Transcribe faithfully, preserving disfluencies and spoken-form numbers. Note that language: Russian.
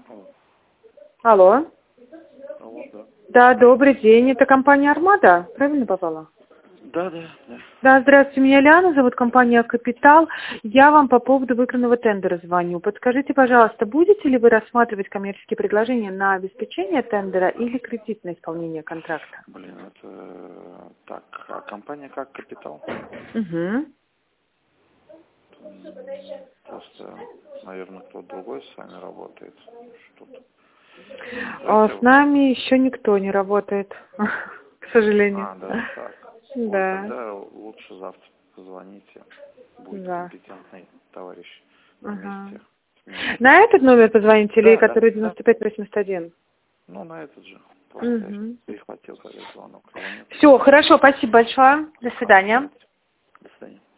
Алло. Алло, да. Да, добрый день. Это компания «Армада». Правильно попала? Да, да, да. Да, здравствуйте. Меня Лиана зовут, компания «Капитал». Я вам по поводу выигранного тендера звоню. Подскажите, пожалуйста, будете ли вы рассматривать коммерческие предложения на обеспечение тендера или кредит на исполнение контракта? Блин, это так, а компания как «Капитал»? Угу. Просто, наверное, кто-то другой с вами работает. Что-то. А Знаете, с нами еще никто не работает, к сожалению. А, да, так. Вот Да. тогда лучше завтра позвоните. Будет Да. компетентный товарищ на Ага. месте. На этот номер позвоните или Да, да, который да. девяносто пять восемьдесят один? Ну, на этот же. Просто Угу. я перехватил, когда звонок. Его нет. Все, хорошо, спасибо большое. До свидания. До свидания.